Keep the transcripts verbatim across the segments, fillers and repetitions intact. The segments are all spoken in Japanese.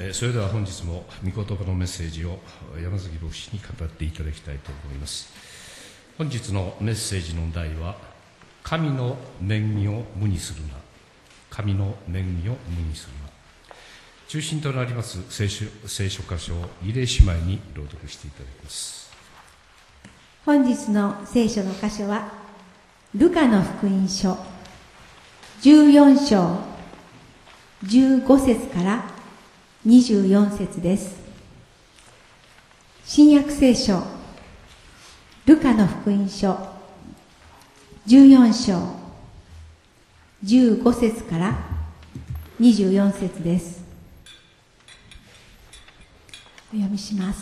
それでは本日も御言葉のメッセージを山崎牧師に語っていただきたいと思います。本日のメッセージの題は、神の恵みを無にするな。神の恵みを無にするな。中心となります聖書、聖書箇所をリレー姉妹に朗読していただきます。 本日の聖書の箇所は、ルカの福音書じゅうよん章じゅうご節からにじゅうよん節です。新約聖書ルカの福音書じゅうよん章じゅうご節からにじゅうよん節です。お読みします。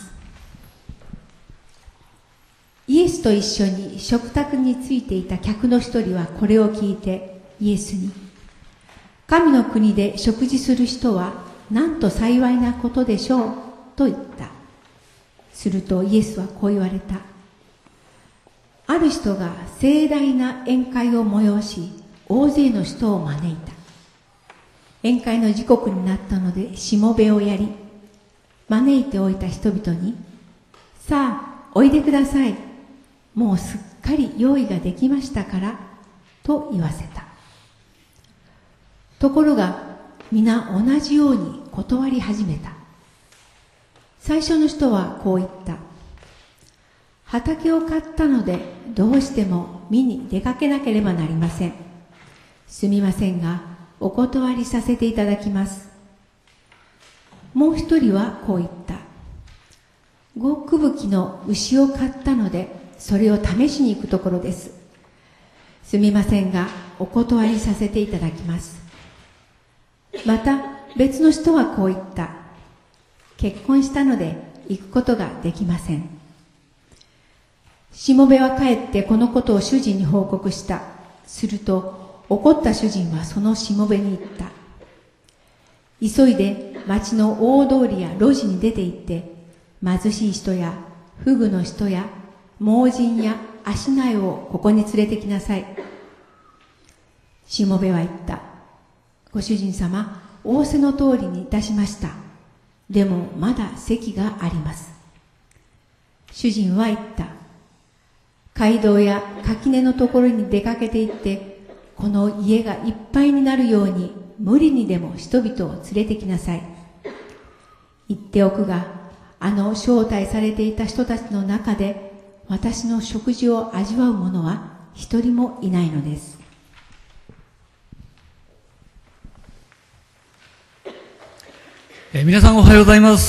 イエスと一緒に食卓についていた客の一人はこれを聞いてイエスに、神の国で食事する人はなんと幸いなことでしょうと言った。するとイエスはこう言われた。ある人が盛大な宴会を催し、大勢の人を招いた。宴会の時刻になったのでしもべをやり、招いておいた人々に、さあおいでください、もうすっかり用意ができましたからと言わせた。ところが皆同じように断り始めた。最初の人はこう言った。畑を買ったのでどうしても見に出かけなければなりません。すみませんがお断りさせていただきます。もう一人はこう言った。ごくぶきの牛を買ったのでそれを試しに行くところです。すみませんがお断りさせていただきます。また別の人はこう言った。結婚したので行くことができません。しもべは帰ってこのことを主人に報告した。すると怒った主人はそのしもべに言った。急いで町の大通りや路地に出て行って、貧しい人やフグの人や盲人や足苗をここに連れてきなさい。しもべは言った。ご主人様、仰せの通りにいたしました。でもまだ席があります。主人は言った。街道や垣根のところに出かけて行って、この家がいっぱいになるように無理にでも人々を連れてきなさい。言っておくが、あの招待されていた人たちの中で私の食事を味わう者は一人もいないのです。 えー、皆さんおはようございます。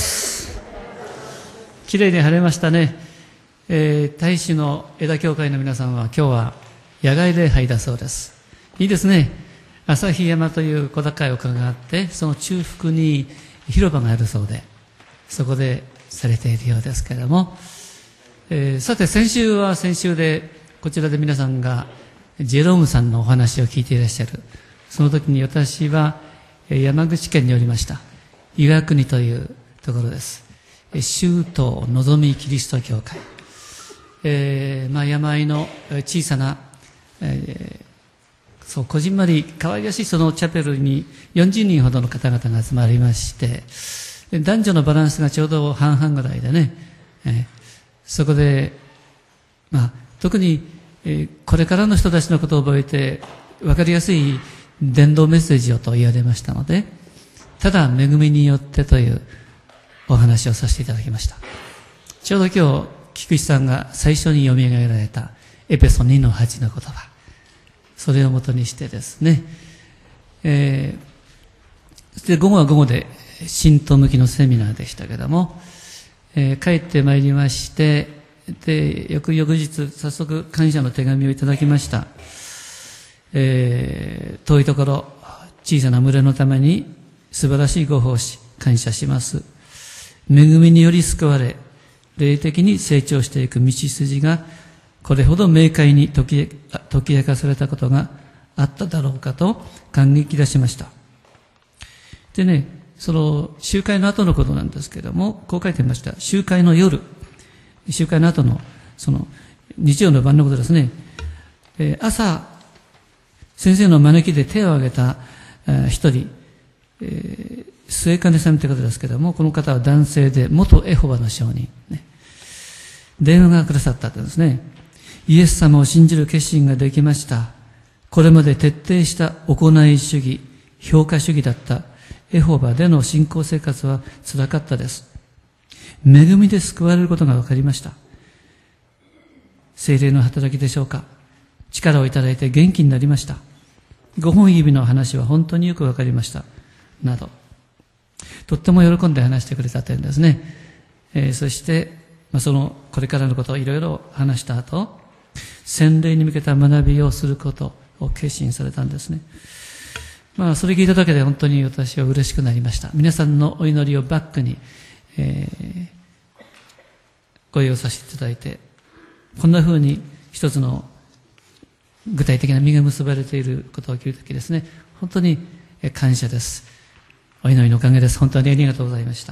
きれいに晴れましたね。えー、大使の枝教会の皆さんは今日は野外礼拝だそうです。いいですね。旭山という小高い丘があって、その中腹に広場があるそうで、そこでされているようですけれども、えー、さて先週は先週でこちらで皆さんがジェロームさんのお話を聞いていらっしゃる。その時に私は山口県におりました岩国というところです。周東のぞみキリスト教会、えーまあ、山あいの小さな、えー、そうこじんまり可愛らしいそのチャペルによんじゅうにんほどの方々が集まりまして、男女のバランスがちょうど半々ぐらいでね、えー、そこで、まあ、特に、えー、これからの人たちのことを覚えて分かりやすい伝道メッセージをと言われましたので、ただ恵みによってというお話をさせていただきました。ちょうど今日菊池さんが最初に読み上げられたエペソにのはちの言葉、それをもとにしてですね、えー、で午後は午後で信徒向きのセミナーでしたけども、えー、帰ってまいりまして、で翌々日早速感謝の手紙をいただきました。えー、遠いところ小さな群れのために素晴らしいご奉仕感謝します。恵みにより救われ霊的に成長していく道筋がこれほど明快に解き、解き明かされたことがあっただろうかと感激いたしました。でね、その集会の後のことなんですけれども、こう書いてました。集会の夜、集会の後のその日曜の晩のことですね。えー、朝先生の招きで手を挙げた一人、えー、 末金さんという方ですけども、この方は男性で元エホバの証人、ね、電話がくださったんですね。イエス様を信じる決心ができました。これまで徹底した行い主義、評価主義だったエホバでの信仰生活は辛かったです。恵みで救われることが分かりました。聖霊の働きでしょうか。力をいただいて元気になりました。ごほん指の話は本当によく分かりました。など。とっても喜んで話してくれた点ですね。えー、そして、まあ、その、これからのことをいろいろ話した後、洗礼に向けた学びをすることを決心されたんですね。まあ、それ聞いただけで本当に私は嬉しくなりました。皆さんのお祈りをバックに、えー、ご用意させていただいて、こんな風に一つの具体的な実が結ばれていることを聞いたときですね、本当に感謝です。お祈りのおかげです。本当にありがとうございました。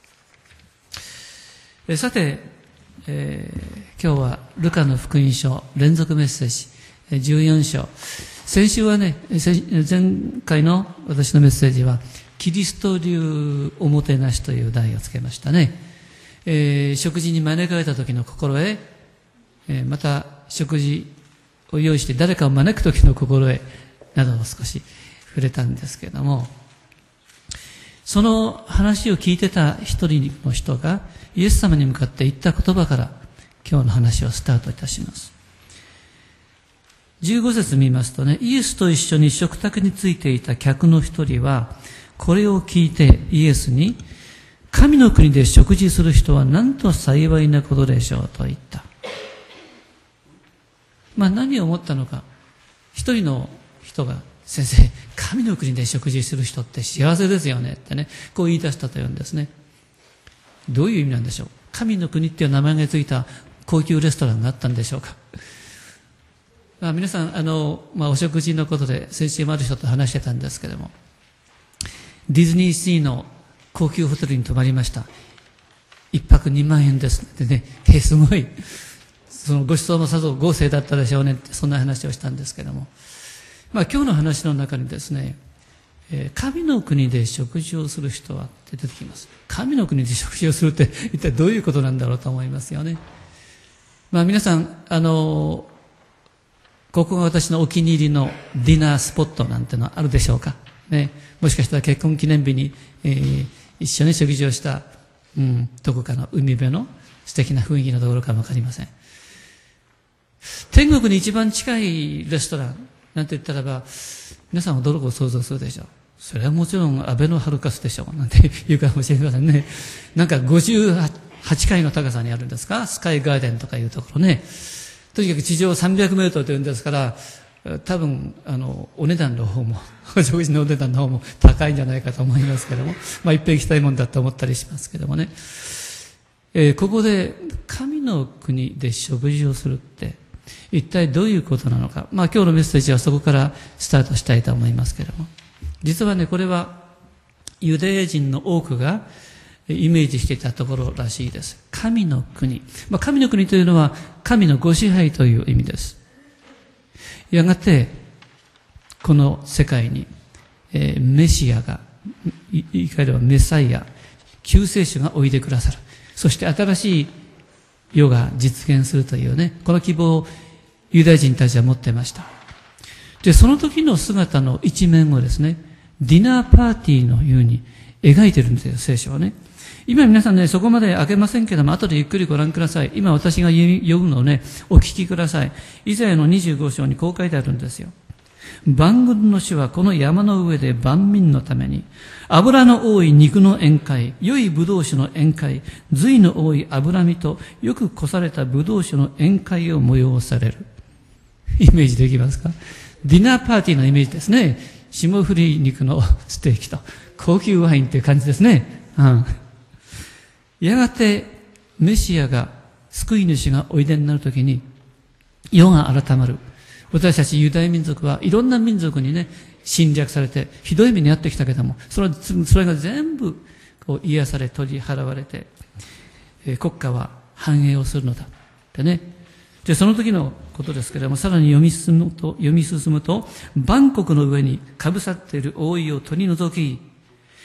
えさて、えー、今日はルカの福音書連続メッセージじゅうよん章。先週はね、前回の私のメッセージはキリスト流おもてなしという題をつけましたね。えー、食事に招かれた時の心得、えー、また食事を用意して誰かを招く時の心得などを少し触れたんですけれども、その話を聞いてた一人の人がイエス様に向かって言った言葉から今日の話をスタートいたします。じゅうご節見ますとね、イエスと一緒に食卓についていた客の一人はこれを聞いてイエスに、神の国で食事する人はなんと幸いなことでしょうと言った。まあ何を思ったのか、一人の人が、先生、神の国で食事する人って幸せですよねってね、こう言い出したというんですね。どういう意味なんでしょう。神の国っていう名前がついた高級レストランがあったんでしょうか。まあ、皆さん、あの、まあ、お食事のことで先週もある人と話してたんですけども、ディズニーシーの高級ホテルに泊まりました。一泊にまんえんですってね、え、すごい。そのご馳走もさぞ豪勢だったでしょうねって、そんな話をしたんですけども。まあ今日の話の中にですね、えー、神の国で食事をする人はって出てきます。神の国で食事をするって一体どういうことなんだろうと思いますよね。まあ皆さん、あのー、ここが私のお気に入りのディナースポットなんてのはあるでしょうか。ね、もしかしたら結婚記念日に、えー、一緒に食事をした、うん、どこかの海辺の素敵な雰囲気のところかもわかりません。天国に一番近いレストランなんて言ったらば、皆さんはどこを想像するでしょう。それはもちろんアベノハルカスでしょうなんて言うかもしれませんね。なんかごじゅうはちかいの高さにあるんですか、スカイガーデンとかいうところね。とにかく地上さんびゃくメートルというんですから、多分あのお値段の方も食事のお値段の方も高いんじゃないかと思いますけども、まあいっぺん行きたいもんだと思ったりしますけどもね。えー、ここで神の国で食事をするって一体どういうことなのか。まあ今日のメッセージはそこからスタートしたいと思いますけれども。実はね、これはユダヤ人の多くがイメージしていたところらしいです。神の国。まあ神の国というのは神のご支配という意味です。やがて、この世界に、えー、メシアが、言い換えればメサイア、救世主がおいでくださる。そして新しい世が実現するというね、この希望をユダヤ人たちは持っていました。で、その時の姿の一面をですね、ディナーパーティーのように描いてるんですよ、聖書はね。今皆さんね、そこまで開けませんけども、後でゆっくりご覧ください。今私が読むのをね、お聞きください。イザヤのにじゅうご章にこう書いてあるんですよ。万軍の主はこの山の上で万民のために、油の多い肉の宴会、良い葡萄酒の宴会、髄の多い脂身とよくこされた葡萄酒の宴会を催される。イメージできますか？ディナーパーティーのイメージですね。霜降り肉のステーキと高級ワインっていう感じですね。うん。やがてメシアが、救い主がおいでになるときに、世が改まる。私たちユダヤ民族はいろんな民族にね、侵略されて、ひどい目に遭ってきたけども、それそれが全部こう癒され、取り払われて、えー、国家は繁栄をするのだ。ってね。で、その時のことですけれども、さらに読み進むと、読み進むと、万国の上にかぶさっている覆いを取り除き、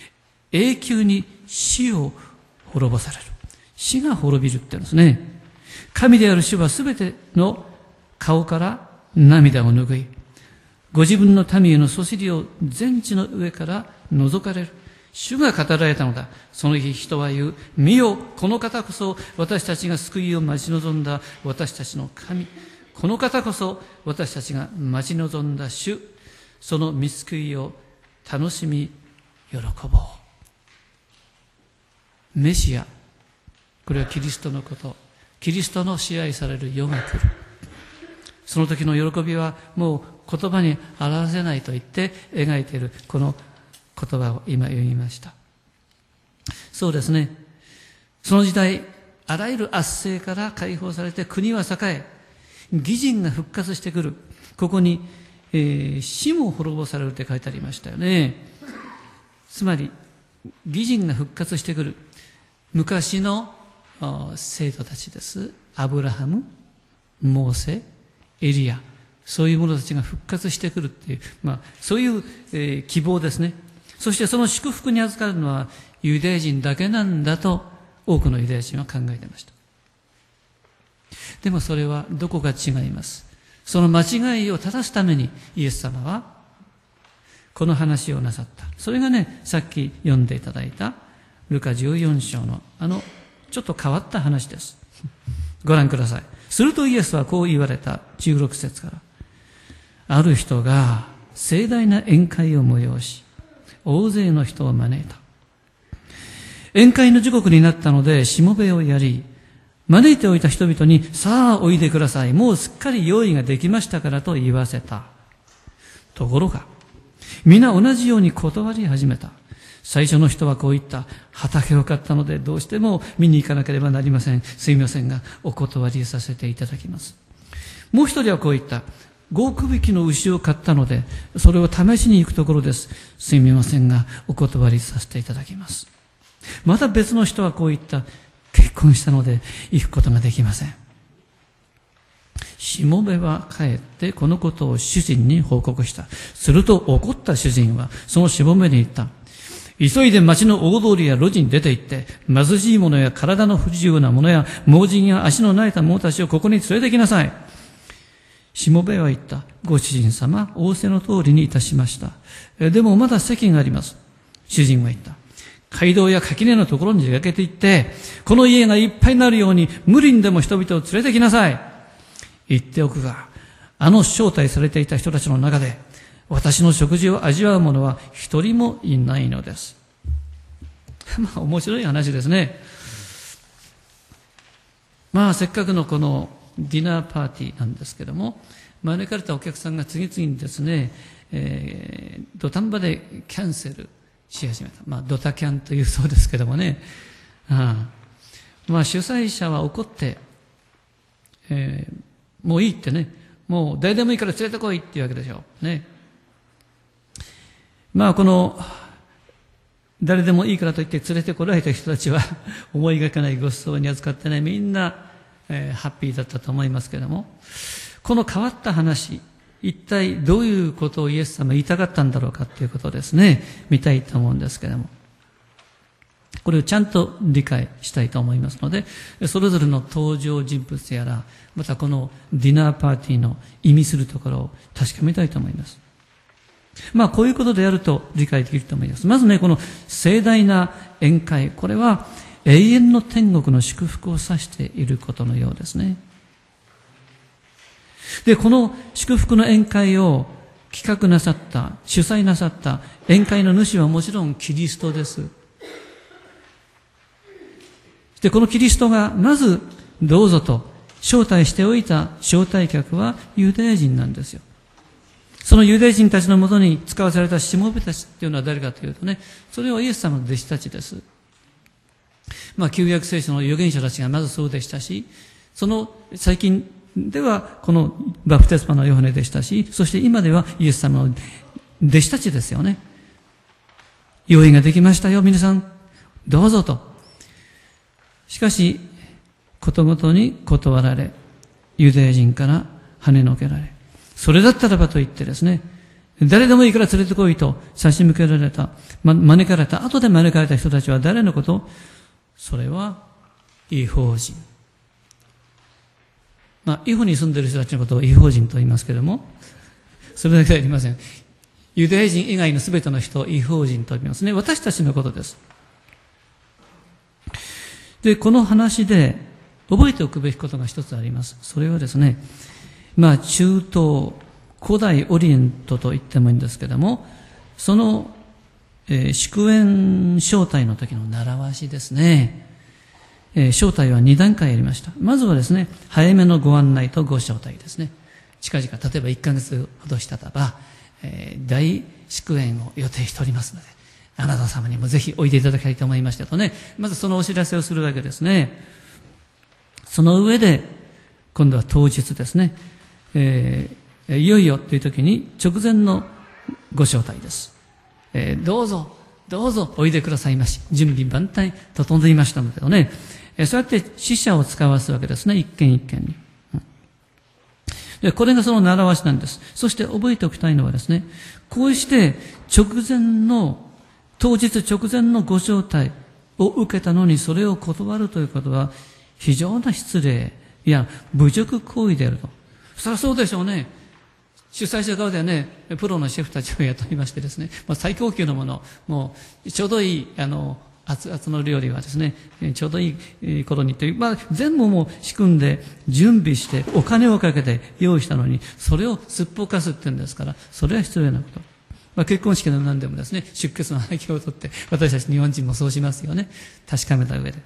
永久に死を滅ぼされる。死が滅びるって言うんですね。神である主はすべての顔から涙を拭い、ご自分の民へのそしりを全地の上から除かれる。主が語られたのだ。その日人は言う、見よ、この方こそ私たちが救いを待ち望んだ私たちの神。この方こそ私たちが待ち望んだ主。その御救いを楽しみ喜ぼう。メシア、これはキリストのこと。キリストの支配される世が来る。その時の喜びはもう言葉に表せないと言って描いているこの言葉を今言いました。そうですね。その時代、あらゆる圧政から解放されて国は栄え、義人が復活してくる。ここに、えー、死も滅ぼされるって書いてありましたよね。つまり、義人が復活してくる。昔の生徒たちです。アブラハム、モーセ、エリア、そういう者たちが復活してくるっていう、まあ、そういう、えー、希望ですね。そしてその祝福に預かるのはユダヤ人だけなんだと多くのユダヤ人は考えていました。でもそれはどこか違います。その間違いを正すためにイエス様はこの話をなさった。それがね、さっき読んでいただいたルカじゅうよん章のあのちょっと変わった話です。ご覧ください。するとイエスはこう言われた。じゅうろく節から。ある人が盛大な宴会を催し、大勢の人を招いた。宴会の時刻になったので、しもべをやり、招いておいた人々に、さあおいでください。もうすっかり用意ができましたからと言わせた。ところが、皆同じように断り始めた。最初の人はこう言った。畑を買ったのでどうしても見に行かなければなりません。すみませんが、お断りさせていただきます。もう一人はこう言った。ごくびきの牛を買ったので、それを試しに行くところです。すみませんが、お断りさせていただきます。また別の人はこう言った。結婚したので行くことができません。しもべは帰ってこのことを主人に報告した。すると怒った主人はそのしもべに言った。急いで町の大通りや路地に出て行って、貧しい者や体の不自由な者や盲人や足の萎えた者たちをここに連れてきなさい。しもべは言った。ご主人様、仰せの通りにいたしました。でもまだ席があります。主人は言った。街道や垣根のところに出かけて行って、この家がいっぱいになるように無理にでも人々を連れてきなさい。言っておくが、あの招待されていた人たちの中で、私の食事を味わう者は一人もいないのです。まあ面白い話ですね。まあせっかくのこのディナーパーティーなんですけども、招かれたお客さんが次々にですね、えー、土壇場でキャンセルし始めた。まあドタキャンというそうですけどもね。ああまあ主催者は怒って、えー、もういいってね、もう誰でもいいから連れてこいっていうわけでしょう。ね。まあこの誰でもいいからといって連れてこられた人たちは思いがけないご馳走に扱ってね、みんな、えー、ハッピーだったと思いますけれども、この変わった話、一体どういうことをイエス様言いたかったんだろうかということをですね、見たいと思うんですけれども、これをちゃんと理解したいと思いますので、それぞれの登場人物やら、またこのディナーパーティーの意味するところを確かめたいと思います。まあこういうことでやると理解できると思います。まずね、この盛大な宴会、これは永遠の天国の祝福を指していることのようですね。で、この祝福の宴会を企画なさった、主催なさった宴会の主はもちろんキリストです。で、このキリストがまずどうぞと招待しておいた招待客はユダヤ人なんですよ。そのユダヤ人たちのもとに使わされたしもべたちっていうのは誰かというとね、それはイエス様の弟子たちです。まあ旧約聖書の預言者たちがまずそうでしたし、その最近ではこのバプテスマのヨハネでしたし、そして今ではイエス様の弟子たちですよね。用意ができましたよ皆さん、どうぞと。しかしことごとに断られ、ユダヤ人から跳ねのけられ、それだったらばと言ってですね、 誰でもいいから連れてこいと差し向けられた、ま、招かれた、後で招かれた人たちは誰のこと？それは異邦人。まあ、異邦に住んでいる人たちのことを異邦人と言いますけれども、それだけではありません。ユダヤ人以外のすべての人を異邦人と呼びますね。私たちのことです。で、この話で覚えておくべきことが一つあります。それはですね、まあ、中東、古代オリエントと言ってもいいんですけれども、その、えー、祝宴招待の時の習わしですね。えー、招待はに段階ありました。まずはですね、早めのご案内とご招待ですね。近々、例えばいっかげつほどしたらば、えー、大祝宴を予定しておりますので、あなた様にもぜひおいでいただきたいと思いましたとね、まずそのお知らせをするわけですね。その上で、今度は当日ですね、えーいよいよという時に直前のご招待です。えー、どうぞ、どうぞおいでくださいまし。準備万端整いましたのでね、えー、そうやって使者を使わすわけですね、一軒一軒に。うん、でこれがその習わしなんです。そして覚えておきたいのはですね、こうして直前の、当日直前のご招待を受けたのにそれを断るということは非常な失礼、いや、侮辱行為であると。そりゃそうでしょうね。主催者側ではね、プロのシェフたちを雇いましてですね、まあ、最高級のもの、もう、ちょうどいい、あの、熱々の料理はですね、ちょうどいい頃にという、まあ、全部もう仕組んで、準備して、お金をかけて用意したのに、それをすっぽかすって言うんですから、それは失礼なこと。まあ、結婚式の何でもですね、出血の背景を取って、私たち日本人もそうしますよね。確かめた上で。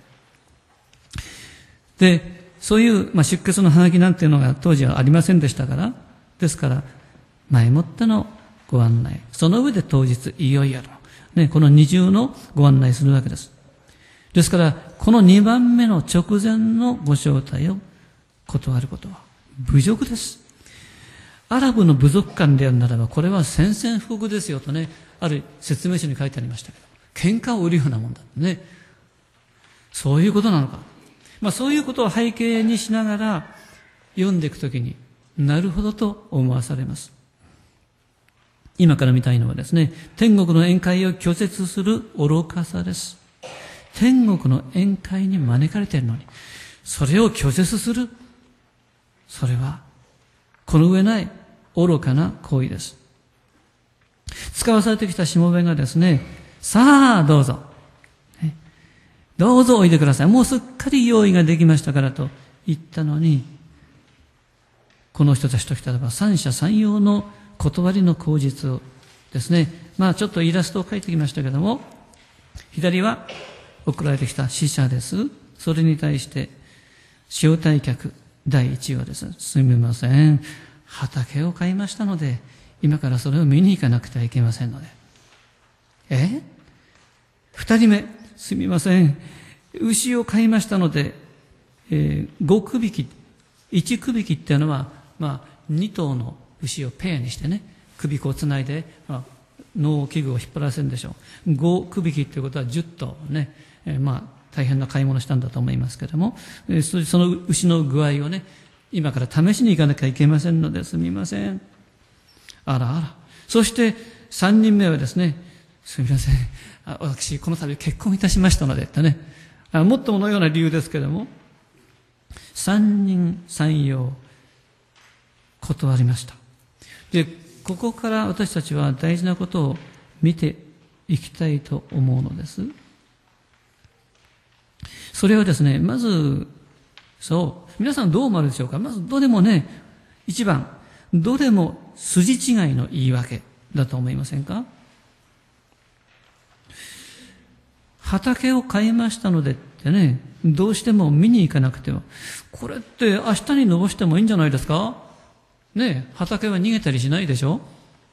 で、そういう、まあ、出血のハガキなんていうのが当時はありませんでしたから、ですから、前もってのご案内。その上で当日、いよいよの、ね、この二重のご案内するわけです。ですから、この二番目の直前のご招待を断ることは、侮辱です。アラブの部族間であるならば、これは宣戦布告ですよとね、ある説明書に書いてありましたけど、喧嘩を売るようなもんだね。そういうことなのか。まあそういうことを背景にしながら読んでいくときに、なるほどと思わされます。今から見たいのはですね、天国の宴会を拒絶する愚かさです。天国の宴会に招かれているのに、それを拒絶する。それは、この上ない愚かな行為です。使わされてきたしもべがですね、さあどうぞ。どうぞおいでください。もうすっかり用意ができましたからと言ったのに、この人たちときたらば三者三様の断りの口実をですね、まあちょっとイラストを描いてきましたけども、左は送られてきた使者です。それに対して招待客第一はですね、すみません、畑を買いましたので今からそれを見に行かなくてはいけませんので。え二人目、すみません、牛を買いましたので、えー、五区引き、一区引きっていうのはまあ二頭の牛をペアにしてね、首子をつないで、まあ、農機具を引っ張らせるんでしょう。五区引きということは十頭ね、えー、まあ大変な買い物したんだと思いますけれども、えー、その牛の具合をね、今から試しに行かなきゃいけませんのですみません。あらあら。そして三人目はですね、すみません、あ私この度結婚いたしましたのでってね、あもっとものような理由ですけれども、三人三様断りました。で、ここから私たちは大事なことを見ていきたいと思うのです。それはですね、まず、そう、皆さんどう思われるでしょうか。まずどれもね、一番、どれも筋違いの言い訳だと思いませんか。畑を買いましたのでってね、どうしても見に行かなくては、これって明日に伸ばしてもいいんじゃないですかね。畑は逃げたりしないでしょ。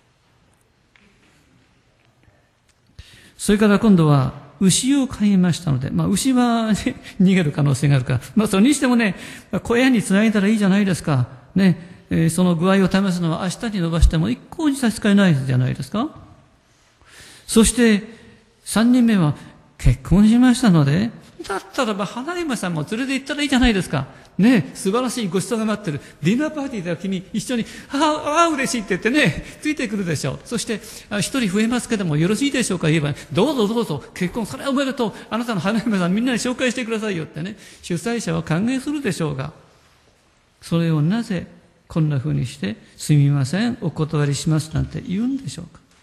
それから今度は牛を飼いましたので、まあ牛は、ね、逃げる可能性があるから、まあそれにしてもね、小屋につないだらいいじゃないですか。ね、えー、その具合を試すのは明日に伸ばしても一向に差し支えないじゃないですか。そして三人目は結婚しましたので、 だったらば、花嫁さんも連れて行ったらいいじゃないですか。ね、素晴らしいご馳走が待ってる。ディナーパーティーでは君、一緒に、ああ、嬉しいって言ってね、ついてくるでしょう。そして、一人増えますけども、よろしいでしょうか言えば、どうぞどうぞ、結婚、それはおめでとう。あなたの花嫁さんみんなに紹介してくださいよってね、主催者は歓迎するでしょうが、それをなぜ、こんな風にして、すみません、お断りしますなんて言うんでしょうか。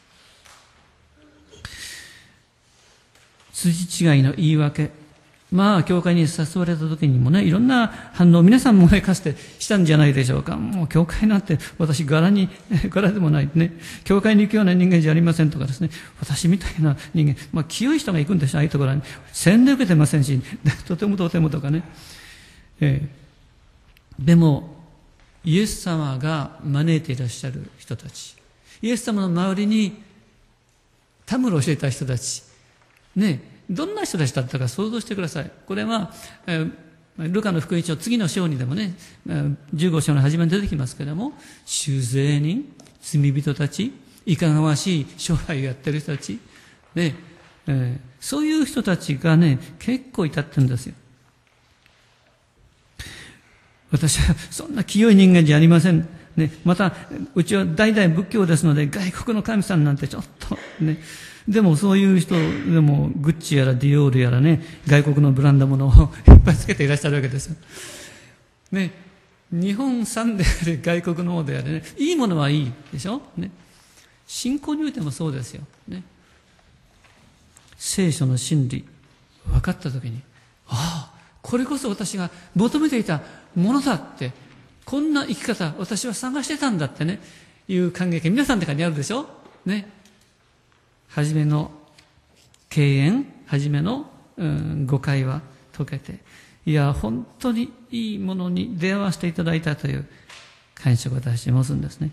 筋違いの言い訳。まあ、教会に誘われた時にもね、いろんな反応、皆さんもね、かつてしたんじゃないでしょうか。もう、教会なんて、私、柄に、柄でもないね。教会に行くような人間じゃありませんとかですね。私みたいな人間、まあ、清い人が行くんでしょ、ああいうところに。洗礼受けてませんし、とてもとてもとかね。えー、でも、イエス様が招いていらっしゃる人たち。イエス様の周りに、たむろをしていた人たち。ね、どんな人たちだったか想像してください。これは、えー、ルカの福音書、次の章にでもね、じゅうご章の初めに出てきますけれども、酒税人、罪人たち、いかがわしい商売をやってる人たち、ね、えー、そういう人たちがね、結構いたってるんですよ。私はそんな清い人間じゃありません。ね、また、うちは代々仏教ですので、外国の神さんなんてちょっとね、でもそういう人でもグッチやらディオールやらね、外国のブランド物をいっぱいつけていらっしゃるわけですよ。ね、日本産であれ外国のものであれね、いいものはいいでしょね。信仰においてもそうですよ。ね。聖書の真理、分かったときに、ああ、これこそ私が求めていたものだって、こんな生き方、私は探してたんだってね、いう感激、皆さんの中にあるでしょね。はじめの敬遠、はじめの、うん、誤解は解けて、いや、本当にいいものに出会わせていただいたという感謝を私持つんですね。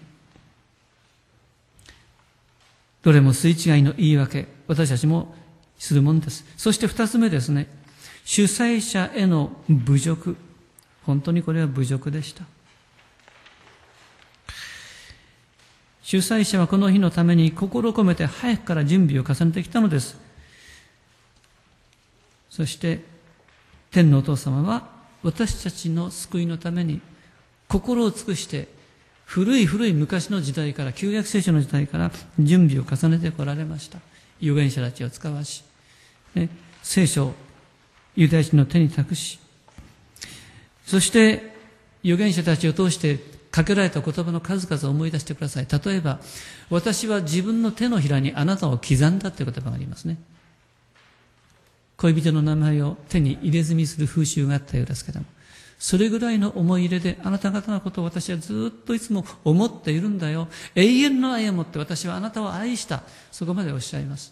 どれも筋違いの言い訳、私たちもするものです。そして二つ目ですね、主催者への侮辱。本当にこれは侮辱でした。主催者はこの日のために心を込めて早くから準備を重ねてきたのです。そして天のお父様は私たちの救いのために心を尽くして古い古い昔の時代から旧約聖書の時代から準備を重ねてこられました。預言者たちを使わし、ね、聖書をユダヤ人の手に託し、そして預言者たちを通してかけられた言葉の数々を思い出してください。例えば、私は自分の手のひらにあなたを刻んだという言葉がありますね。恋人の名前を手に入れ墨する風習があったようですけども、それぐらいの思い入れであなた方のことを私はずっといつも思っているんだよ。永遠の愛をもって私はあなたを愛した。そこまでおっしゃいます。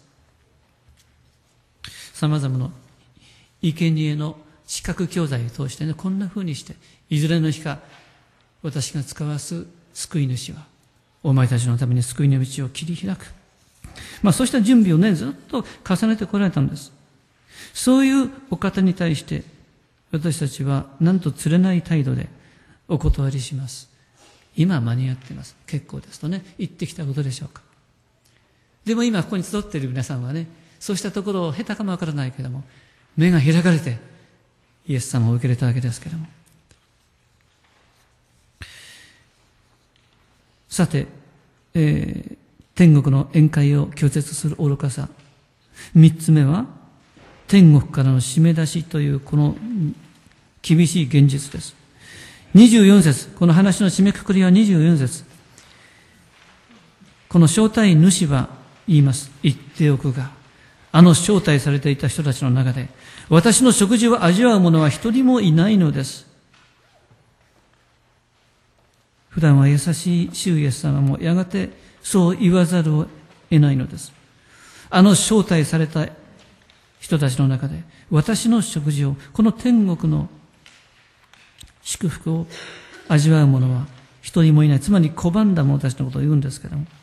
様々な生贄の視覚教材を通してね、こんな風にして、いずれの日か、私が使わす救い主は、お前たちのために救いの道を切り開く。まあそうした準備をね、ずっと重ねてこられたんです。そういうお方に対して、私たちはなんと釣れない態度でお断りします。今間に合っています。結構ですとね、言ってきたことでしょうか。でも今ここに集っている皆さんはね、そうしたところを下手かもわからないけれども、目が開かれて、イエス様を受け入れたわけですけれども。さて、えー、天国の宴会を拒絶する愚かさ。三つ目は、天国からの締め出しというこの厳しい現実です。にじゅうよん節、この話の締めくくりはにじゅうよん節。この招待主は言います。言っておくが、あの招待されていた人たちの中で、私の食事を味わう者は一人もいないのです。普段は優しい主イエス様もやがてそう言わざるを得ないのです。あの招待された人たちの中で私の食事を、この天国の祝福を味わう者は一人もいない。つまり拒んだ者たちのことを言うんですけども、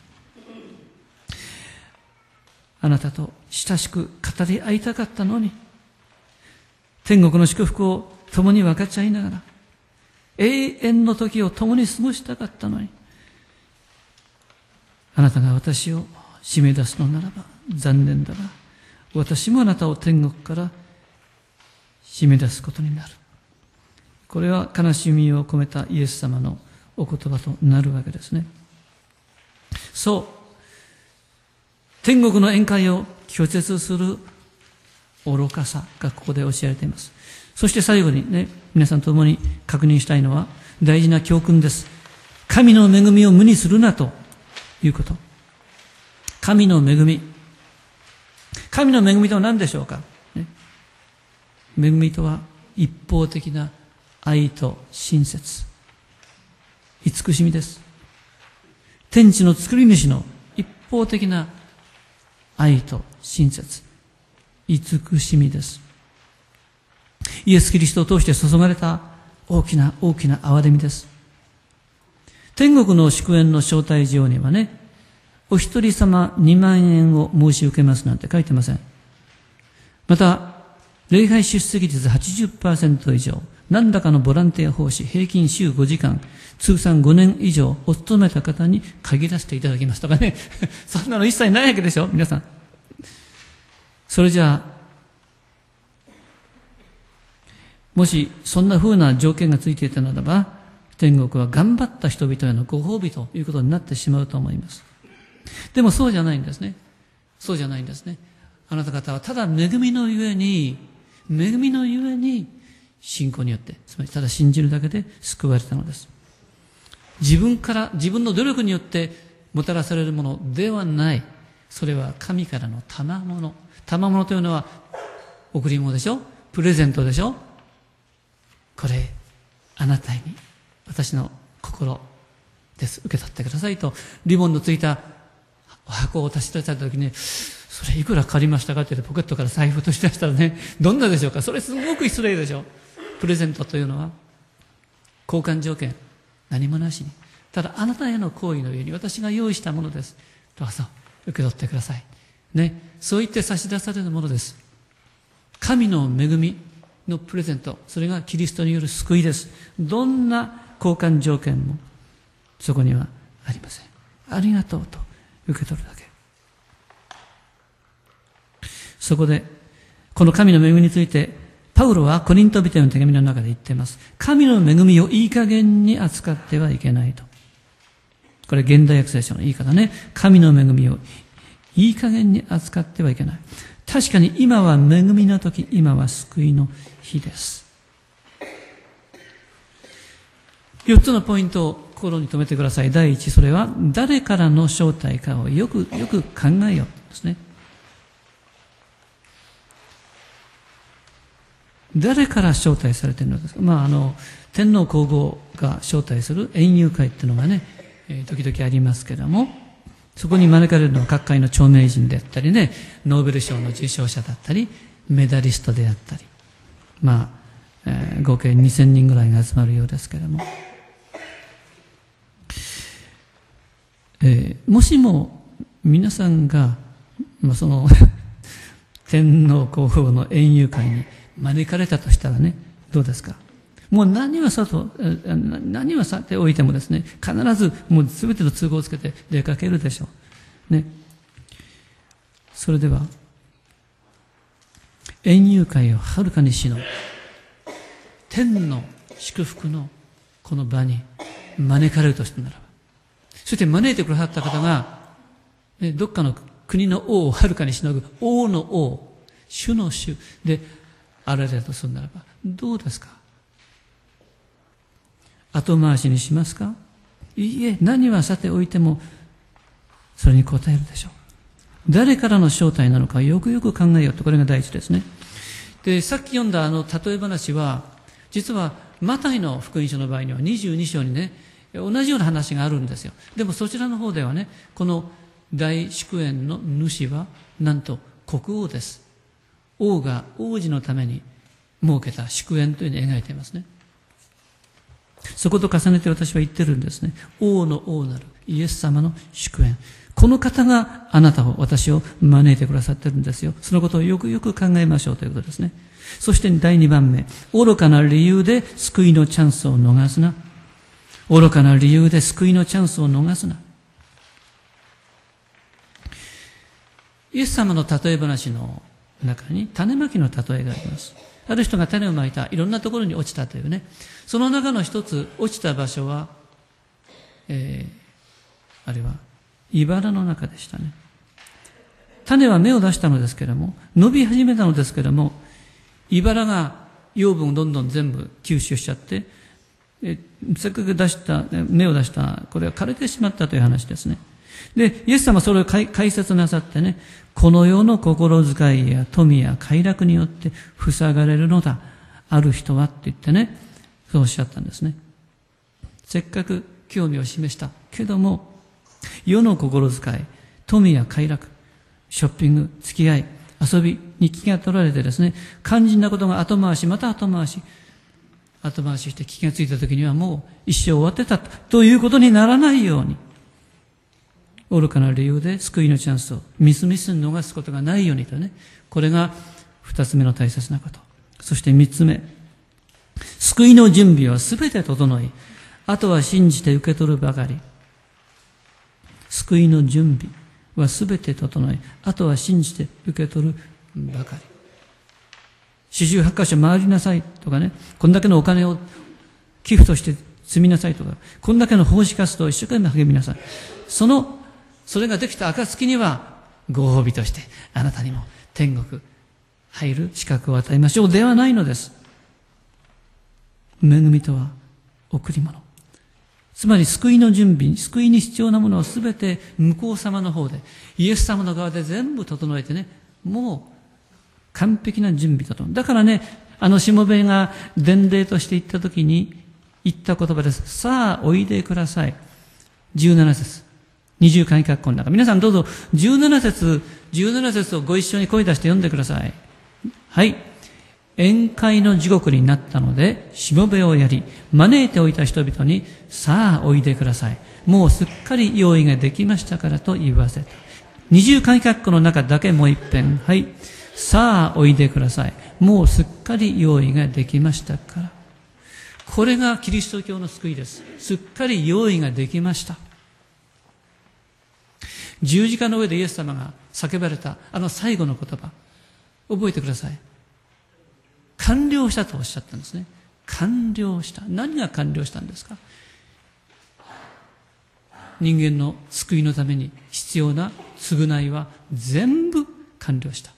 あなたと親しく語り合いたかったのに、天国の祝福を共に分かち合いながら永遠の時を共に過ごしたかったのに、あなたが私を締め出すのならば残念だが、私もあなたを天国から締め出すことになる。これは悲しみを込めたイエス様のお言葉となるわけですね。そう。天国の宴会を拒絶する愚かさがここで教えられています。そして最後にね、皆さんと共に確認したいのは大事な教訓です。神の恵みを無にするなということ。神の恵み。神の恵みとは何でしょうか、ね、恵みとは一方的な愛と親切。慈しみです。天地の作り主の一方的な愛と親切。慈しみです。イエス・キリストを通して注がれた大きな大きな憐れみです。天国の祝宴の招待状にはね、お一人様にまんえんを申し受けますなんて書いてません。また、礼拝出席率 はちじゅっパーセント 以上、何らかのボランティア奉仕、平均週ごじかん、通算ごねん以上お勤めた方に限らせていただきますとかね。そんなの一切ないわけでしょ、皆さん。それじゃあ、もしそんな風な条件がついていたならば、天国は頑張った人々へのご褒美ということになってしまうと思います。でもそうじゃないんですね。そうじゃないんですね。あなた方はただ恵みのゆえに、恵みのゆえに信仰によって、つまりただ信じるだけで救われたのです。自分から、自分の努力によってもたらされるものではない。それは神からの賜物。賜物というのは贈り物でしょ？プレゼントでしょ？これ、あなたに、私の心です。受け取ってくださいと、リボンのついた箱を出し出したときに、それいくら借りましたかって言ってポケットから財布として出したらね、どんなでしょうか。それすごく失礼でしょ。プレゼントというのは、交換条件、何もなしに。ただ、あなたへの行為の上に私が用意したものです。どうぞ、受け取ってください。ね。そう言って差し出されるものです。神の恵みのプレゼント、それがキリストによる救いです。どんな交換条件もそこにはありません。ありがとうと受け取るだけ。そこでこの神の恵みについてパウロはコリント人への手紙の中で言っています。神の恵みをいい加減に扱ってはいけないと。これ現代訳聖書の言い方ね。神の恵みをいい加減に扱ってはいけない。確かに今は恵みの時、今は救いの日です。四つのポイントを心に留めてください。第一、それは誰からの招待かをよくよく考えようですね。誰から招待されているのですか。まああの天皇皇后が招待する園遊会っていうのがね、えー、時々ありますけれども、そこに招かれるのは各界の著名人であったりね、ノーベル賞の受賞者だったり、メダリストであったり、まあ、えー、合計にせんにんぐらいが集まるようですけれども、えー、もしも皆さんが、まあ、その天皇皇后の園遊会に招かれたとしたらね、どうですか。もう何はさと、何はさておいてもですね、必ずもう全ての都合をつけて出かけるでしょう。ね。それでは、園遊会をはるかにしの天の祝福のこの場に招かれるとしたならば、そして招いてくださった方が、ね、どっかの国の王をはるかにしのぐ王の王、主の主であられるとするならば、どうですか。後回しにしますか。いいえ、何はさておいてもそれに応えるでしょう。誰からの招待なのかよくよく考えようと、これが第一ですね。で、さっき読んだあの例え話は、実はマタイの福音書の場合にはにじゅうに章にね、同じような話があるんですよ。でもそちらの方ではね、この大祝宴の主はなんと国王です。王が王子のために設けた祝宴というのを描いていますね。そこと重ねて私は言ってるんですね。王の王なるイエス様の祝宴。この方があなたを、私を招いてくださってるんですよ。そのことをよくよく考えましょうということですね。そしてだいにばんめ、愚かな理由で救いのチャンスを逃すな。愚かな理由で救いのチャンスを逃すな。イエス様の例え話の中に種まきの例えがあります。ある人が種をまいた、いろんなところに落ちたというね。その中の一つ、落ちた場所は、えー、あれは、茨の中でしたね。種は芽を出したのですけれども、伸び始めたのですけれども、茨が養分をどんどん全部吸収しちゃって、えせっかく出した、芽を出した、これは枯れてしまったという話ですね。で、イエス様はそれを解説なさってね、この世の心遣いや富や快楽によって塞がれるのだ、ある人はって言ってね、そうおっしゃったんですね。せっかく興味を示したけども、世の心遣い、富や快楽、ショッピング、付き合い、遊びに気が取られてですね、肝心なことが後回し、また後回し、後回しして気がついた時にはもう一生終わってたということにならないように、愚かな理由で救いのチャンスをみすみすに逃すことがないようにとね、これが二つ目の大切なこと。そして三つ目、救いの準備はすべて整い、あとは信じて受け取るばかり。救いの準備はすべて整い、あとは信じて受け取るばかり。四十八箇所回りなさいとかね、こんだけのお金を寄付として積みなさいとか、こんだけの奉仕活動を一生懸命励みなさい。その、それができた暁には、ご褒美として、あなたにも天国入る資格を与えましょうではないのです。恵みとは贈り物。つまり救いの準備、救いに必要なものをすべて向こう様の方で、イエス様の側で全部整えてね、もう完璧な準備だと。だからね、あのしもべが伝令として言ったときに言った言葉です。さあ、おいでください。じゅうなな節。二重鍵括弧の中。皆さんどうぞじゅうなな節、じゅうなな節をご一緒に声出して読んでください。はい。宴会の時刻になったので、しもべをやり、招いておいた人々に、さあおいでください。もうすっかり用意ができましたからと言わせた。二重鍵括弧の中だけもう一遍。はい。さあおいでください。もうすっかり用意ができましたから。これがキリスト教の救いです。すっかり用意ができました。十字架の上でイエス様が叫ばれたあの最後の言葉、覚えてください。完了したとおっしゃったんですね。完了した。何が完了したんですか？人間の救いのために必要な償いは全部完了した。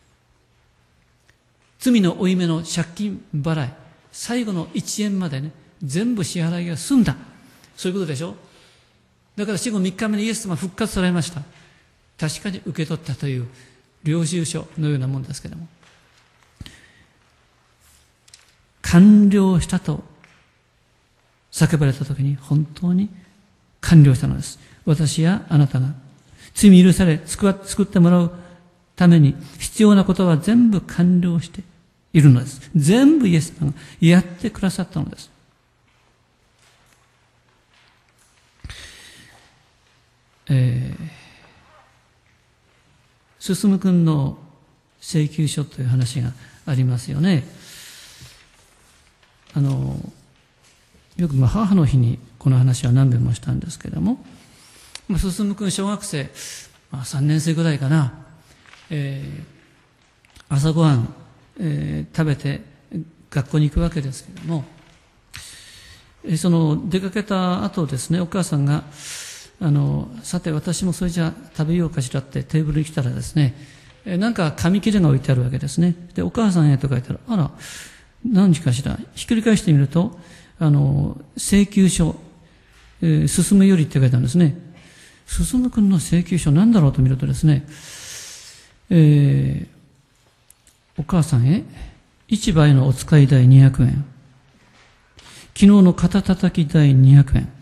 罪の負い目の借金払い、最後の一円までね、全部支払いが済んだ。そういうことでしょ？だから死後三日目にイエス様は復活されました。確かに受け取ったという領収書のようなものですけれども。完了したと叫ばれたときに本当に完了したのです。私やあなたが罪許され救ってもらうために必要なことは全部完了しているのです。全部イエス様がやってくださったのです。えー、進君の請求書という話がありますよね。あのよくまあ母の日にこの話は何遍もしたんですけれども、まあ、進君小学生、まあ、さんねん生ぐらいかな、えー、朝ごはん、えー、食べて学校に行くわけですけれども、えー、その出かけた後ですね、お母さんがあのさて私もそれじゃ食べようかしらってテーブルに来たらですね、えー、なんか紙切れが置いてあるわけですね。でお母さんへと書いてある。あら何時かしら。ひっくり返してみると、あの、請求書、えー、進むよりって書いてあるんですね。進君の請求書何だろうと見るとですね、えー、お母さんへ、市場へのお使い代にひゃくえん。昨日の肩叩き代にひゃくえん。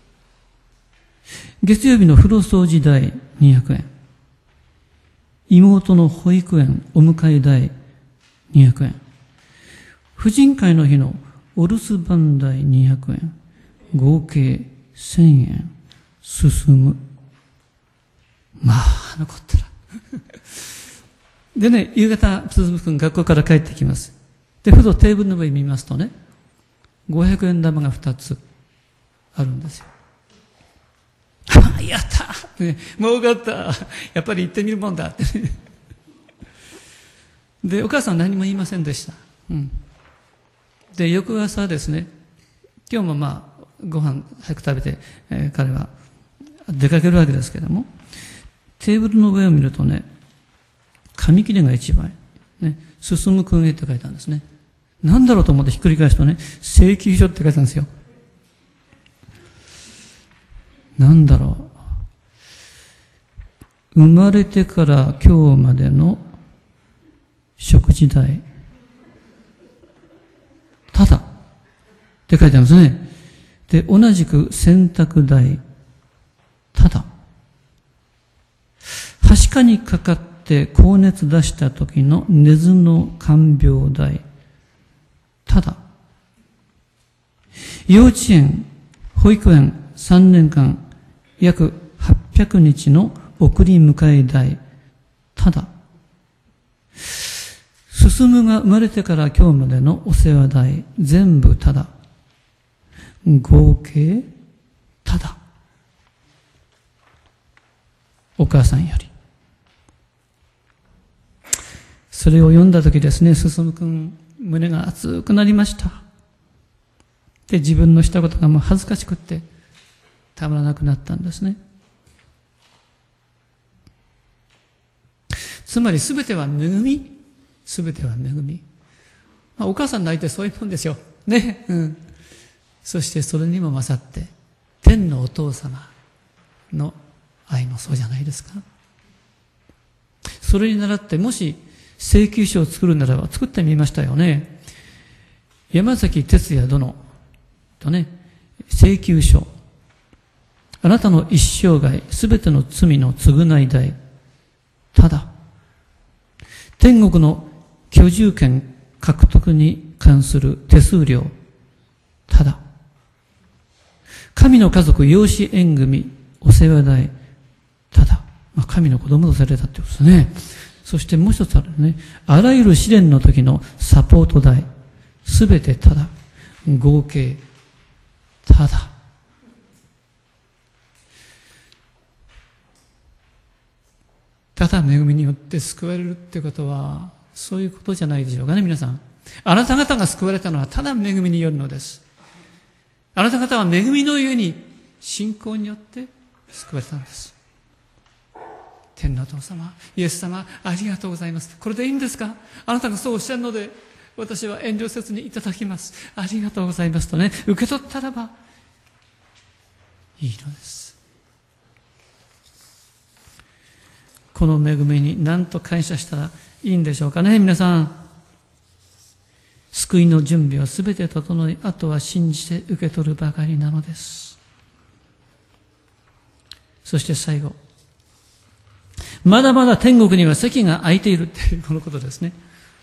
月曜日の風呂掃除代にひゃくえん。妹の保育園お迎え代にひゃくえん。婦人会の日のお留守番代にひゃくえん。合計せんえん。進む。まあ、残ったら。でね、夕方、進君学校から帰ってきます。で、ふとテーブルの上に見ますとね、ごひゃくえん玉がふたつあるんですよ。やった、ね、儲かった。やっぱり行ってみるもんだってね。 で、お母さんは何も言いませんでした。うん。で、翌朝ですね、今日もまあ、ご飯早く食べて、えー、彼は出かけるわけですけども、テーブルの上を見るとね、紙切れが一枚、ね、進む君へって書いてあるんですね。なんだろうと思ってひっくり返すとね、請求書って書いてあるんですよ。なんだろう。生まれてから今日までの食事代。ただ。って書いてあるんですね。で、同じく洗濯代。ただ。はしかにかかって高熱出した時の寝ずの看病代。ただ。幼稚園、保育園さんねんかん、約はっぴゃくにちの送り迎え代。ただ。進むが生まれてから今日までのお世話代。全部ただ。合計ただ。お母さんより。それを読んだときですね、進むくん、胸が熱くなりました。で、自分のしたことがもう恥ずかしくって、たまらなくなったんですね。つまりすべては恵み。すべては恵み。まあ、お母さん泣いてそういうもんですよ。ね。うん。そしてそれにも勝って、天のお父様の愛もそうじゃないですか。それに倣って、もし請求書を作るならば作ってみましたよね。山崎哲也殿とね、請求書。あなたの一生涯すべての罪の償い代。ただ、天国の居住権獲得に関する手数料。ただ、神の家族養子縁組お世話代。ただ、まあ、神の子供とされたってことですね。そしてもう一つあるね。あらゆる試練の時のサポート代。すべてただ。合計。ただ。ただ恵みによって救われるってことは、そういうことじゃないでしょうかね、皆さん。あなた方が救われたのはただ恵みによるのです。あなた方は恵みのゆえに信仰によって救われたんです。天のお父様、イエス様、ありがとうございます。これでいいんですか？あなたがそうおっしゃるので、私は遠慮せずにいただきます。ありがとうございますとね、受け取ったらばいいのです。この恵みに何と感謝したらいいんでしょうかね、皆さん。救いの準備はすべて整い、あとは信じて受け取るばかりなのです。そして最後。まだまだ天国には席が空いているっていうこのことですね。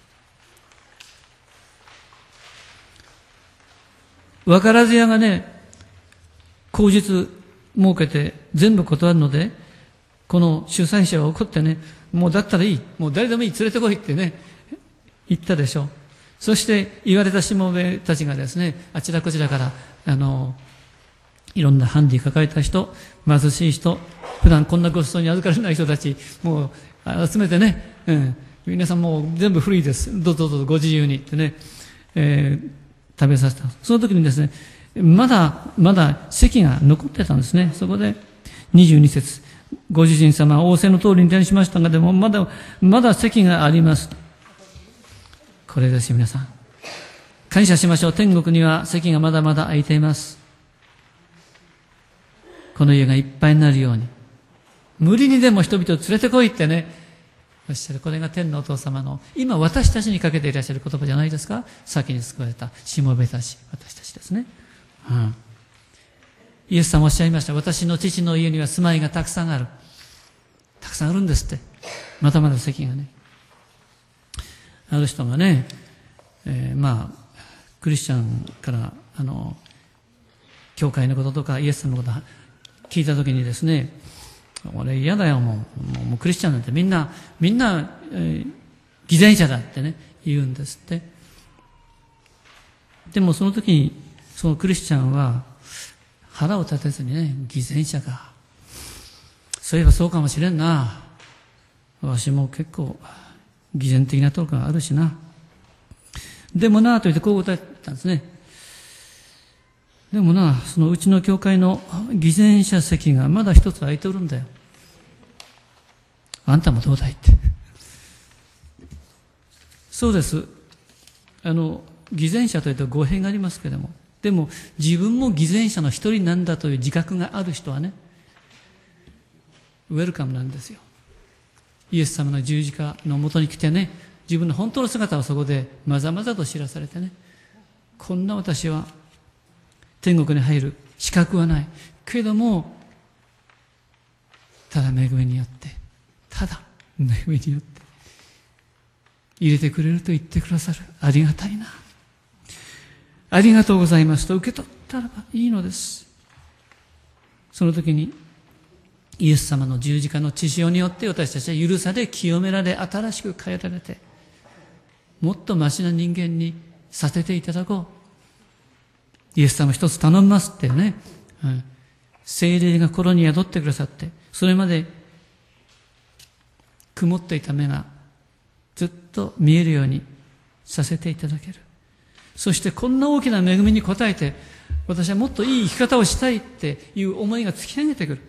分からず屋がね、口実設けて全部断るので、この主催者は怒ってね、もうだったらいい、もう誰でもいい、連れてこいってね、言ったでしょう。そして言われたしもべたちがですね、あちらこちらから、あの、いろんなハンディ抱えた人、貧しい人、普段こんなごちそうに預かれない人たち、もう集めてね、うん、皆さんもう全部フリーです。どうぞどうぞご自由にってね、えー、食べさせた。その時にですね、まだ、まだ席が残ってたんですね。そこでにじゅうに節。ご主人様は仰せの通りに転しましたが、でもまだ、まだ席があります。これですよ、皆さん。感謝しましょう。天国には席がまだまだ空いています。この家がいっぱいになるように。無理にでも人々を連れてこいってね、おっしゃる。これが天のお父様の、今私たちにかけていらっしゃる言葉じゃないですか。先に救われたしもべたち、私たちですね。うん。イエス様おっしゃいました。私の父の家には住まいがたくさんある。たくさんあるんですって。まだまだ席がね。ある人がね、えー、まあ、クリスチャンから、あの、教会のこととかイエス様のこと聞いたときにですね、俺嫌だよ、もう、もうクリスチャンなんてみんな、みんな、えー、偽善者だってね、言うんですって。でもその時に、そのクリスチャンは、腹を立てずにね、偽善者か。そういえばそうかもしれんな。わしも結構、 偽善的なところがあるしな。でもな、と言ってこう答えたんですね。でもな、そのうちの教会の偽善者席がまだ一つ空いておるんだよ。あんたもどうだいって。そうです。あの、偽善者というと語弊がありますけれども、でも自分も偽善者の一人なんだという自覚がある人はね、ウェルカムなんですよ。イエス様の十字架のもとに来てね、自分の本当の姿をそこでまざまざと知らされてね、こんな私は天国に入る資格はないけれども、ただ恵みによって、ただ恵みによって入れてくれると言ってくださる。ありがたいな。ありがとうございますと受け取ったらばいいのです。その時にイエス様の十字架の血潮によって私たちは許され、清められ、新しく変えられて、もっとマシな人間にさせていただこう。イエス様一つ頼みますってね、うん、聖霊が心に宿ってくださって、それまで曇っていた目がずっと見えるようにさせていただける。そしてこんな大きな恵みに応えて、私はもっといい生き方をしたいっていう思いが突き上げてくる。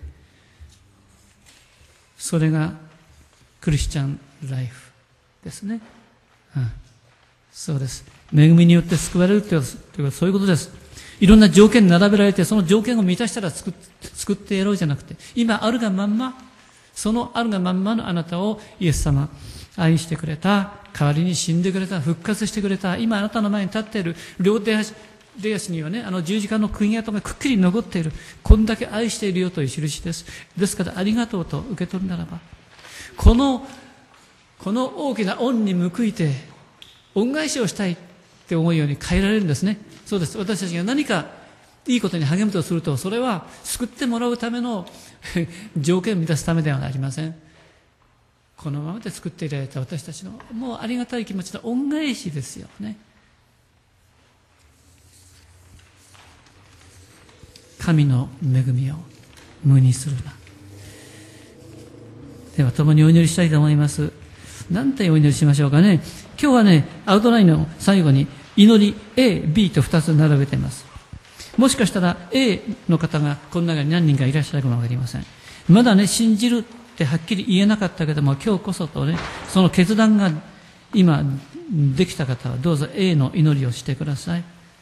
それがクリスチャンライフですね。うん、そうです。恵みによって救われるということはそういうことです。いろんな条件並べられて、その条件を満たしたら救救ってやろうじゃなくて、今あるがまんま、そのあるがまんまのあなたをイエス様、愛してくれた、代わりに死んでくれた、復活してくれた、今あなたの前に立っている両手足にはね、あの十字架の釘跡がくっきり残っている。こんだけ愛しているよという印です。ですからありがとうと受け取るならば、この、この大きな恩に報いて、恩返しをしたいって思うように変えられるんですね。そうです。私たちが何かいいことに励むとすると、それは救ってもらうための条件を満たすためではありません。このままで救っていただいた私たちのもうありがたい気持ちの恩返しですよね。神の恵みを無にするな。では共にお祈りしたいと思います。何てお祈りしましょうかね。今日はね、アウトラインの最後に祈り A、B とふたつ並べています。もしかしたら A の方がこの中に何人かいらっしゃるかもわかりません。まだね、信じるってはっきり言えなかったけども、今日こそとね、その決断が今できた方はどうぞ A の祈りをしてください。イ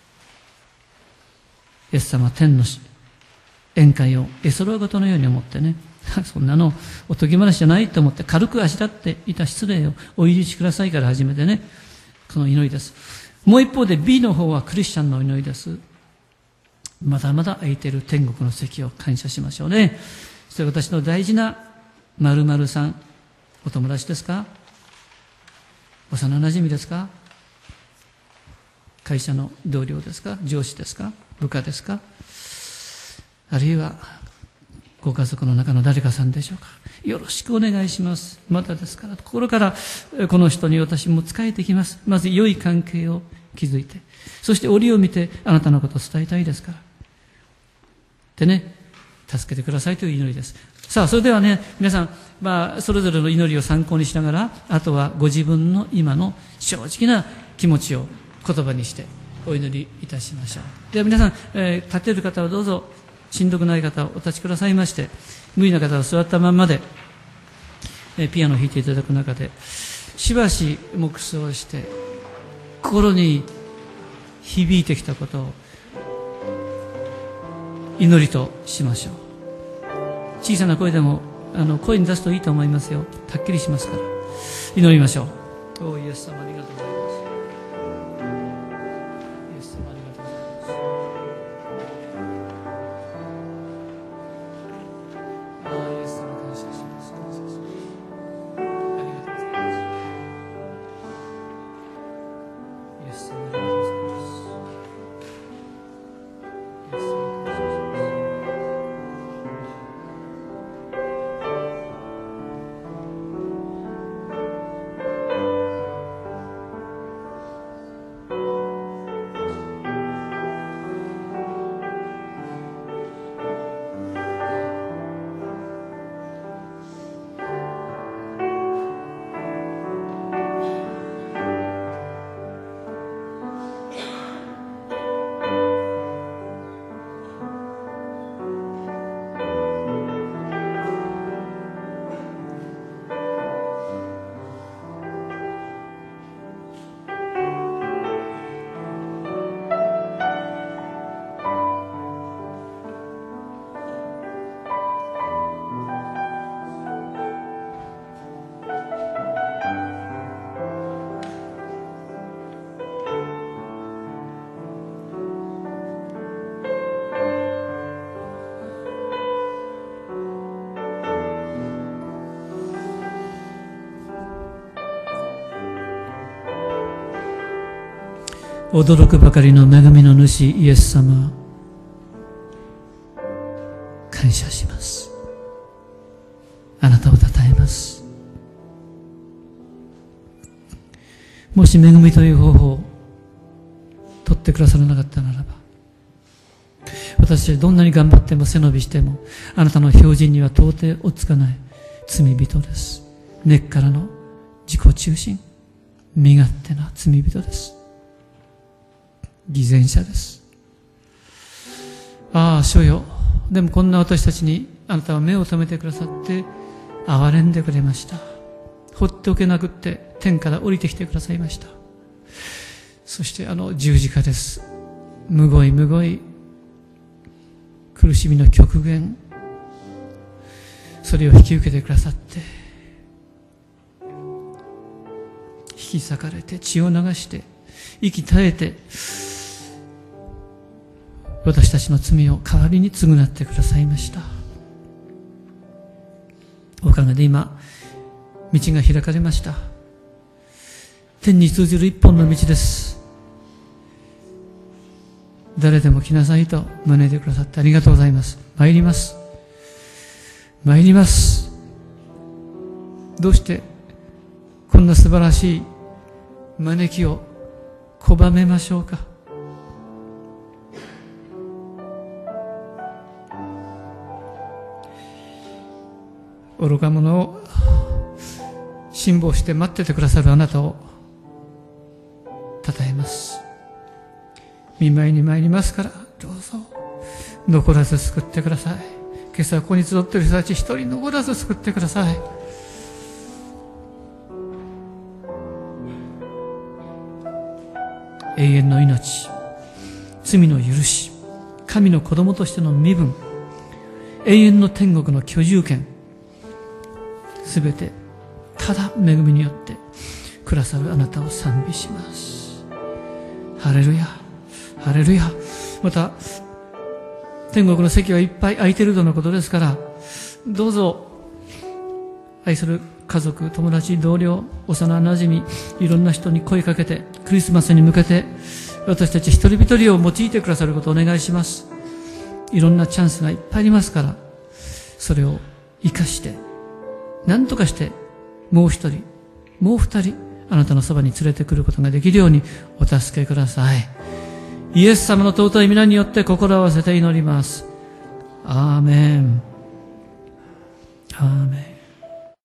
エス様、天の宴会を絵空事のように思ってね、そんなのおとぎ話じゃないと思って軽くあしらっていた失礼をお許しくださいから始めてね、その祈りです。もう一方で B の方はクリスチャンの祈りです。まだまだ空いている天国の席を感謝しましょうね。それ私の大事な〇〇さん、お友達ですか？幼馴染ですか？会社の同僚ですか？上司ですか？部下ですか？あるいはご家族の中の誰かさんでしょうか。よろしくお願いします。またですから、心からこの人に私も仕えていきます。まず良い関係を築いて、そして折を見てあなたのことを伝えたいですから。でね、助けてくださいという祈りです。さあ、それではね、皆さん、まあ、それぞれの祈りを参考にしながら、あとはご自分の今の正直な気持ちを言葉にしてお祈りいたしましょう。では皆さん、えー、立てる方はどうぞ、しんどくない方はお立ちくださいまして、無理な方は座ったまんまで、えー、ピアノを弾いていただく中で、しばし黙想して、心に響いてきたことを祈りとしましょう。小さな声でもあの声に出すといいと思いますよ。はっきりしますから祈りましょう。おイエス様ありがとうございます。イエス様ありがとうございます。ああイエス様感謝します感謝します。ありがとうございます。イエス様ありがとうございます。イエス様ありがとうございます。 驚くばかりの恵みの主イエス様、感謝します。あなたを称えます。もし恵みという方法を取ってくださらなかったならば、私はどんなに頑張っても背伸びしてもあなたの標準には到底追っつかない罪人です。根っからの自己中心、身勝手な罪人です。偽善者です。ああ、主よ、でもこんな私たちにあなたは目を留めてくださって憐れんでくれました。放っておけなくって天から降りてきてくださいました。そしてあの十字架です。むごいむごい苦しみの極限、それを引き受けてくださって、引き裂かれて血を流して息絶えて、私たちの罪を代わりに償ってくださいました。おかげで今道が開かれました。天に通じる一本の道です。誰でも来なさいと招いてくださってありがとうございます。参ります参ります。どうしてこんな素晴らしい招きを拒めましょうか。愚か者を辛抱して待っててくださるあなたを称えます。見舞いに参りますから、どうぞ残らず救ってください。今朝ここに集っている人たち一人残らず救ってください。永遠の命、罪の許し、神の子供としての身分、永遠の天国の居住権、すべてただ恵みによってくださるあなたを賛美します。ハレルヤ、ハレルヤ。また天国の席はいっぱい空いているとのことですから、どうぞ愛する家族、友達、同僚、幼なじみ、いろんな人に声かけて、クリスマスに向けて私たち一人一人を用いてくださることをお願いします。いろんなチャンスがいっぱいありますから、それを生かして何とかしてもう一人もう二人あなたのそばに連れてくることができるようにお助けください。イエス様の尊い皆によって心を合わせて祈ります。アーメン、アーメン。